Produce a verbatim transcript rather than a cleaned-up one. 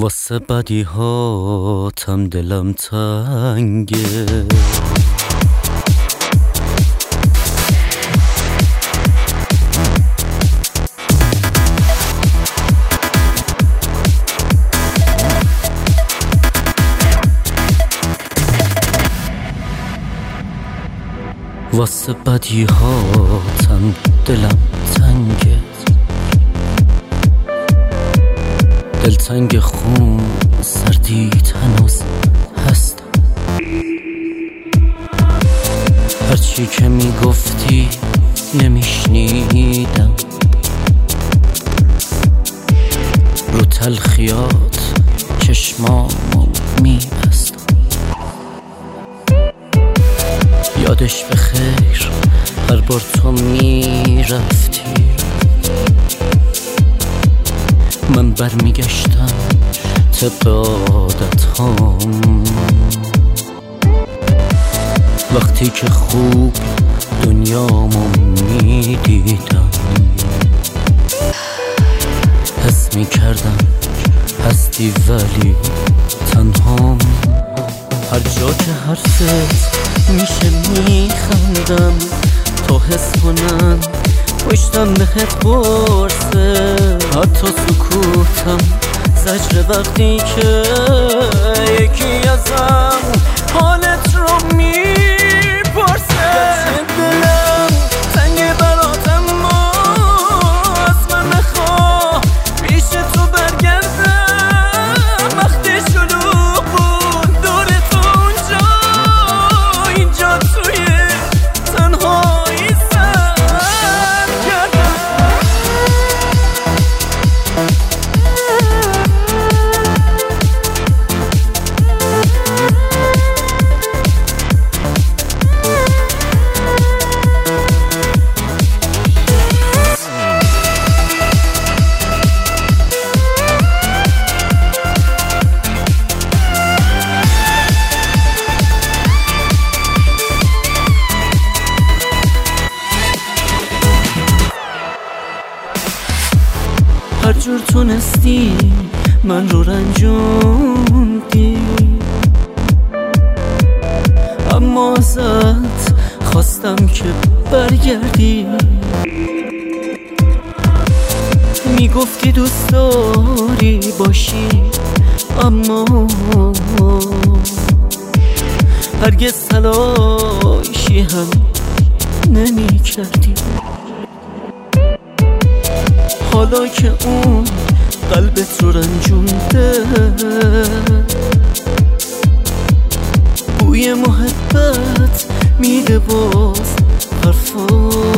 واسه بدی هاتم دلم تنگه، واسه بدی هاتم دلم تنگه، دلتنگ خون سردیت هنوز هستم. هرچی که میگفتی نمیشنیدم، رو تلخیات چشمامو میبستم. یادش بخیر هر بار تو میرفتی من برمیگشتم طبق عادت هام. وقتی که خوب دنیامو میدیدم حس میکردم هستی ولی تنهام. هر جا که حرفت میشه میخندم تا حس کنم پشتم بهت برسه. حتی سکوتم زجر وقتی که یکی ازم حالت رو میپرسه. دلم تنگ براتم ما از من نخواه پیش تو برگردم. وقتی شلوغ بود دور تو اونجا اینجا توی تنهایی سر کردم. هر جور تونستی من رو رنجوندی، اما ازت خواستم که برگردی. میگفتی دوست داری باشی اما هرگز تلاشی هم نمی کردی. حالا که اون قلبت رو رنجونده بوی محبت میده باز حرفا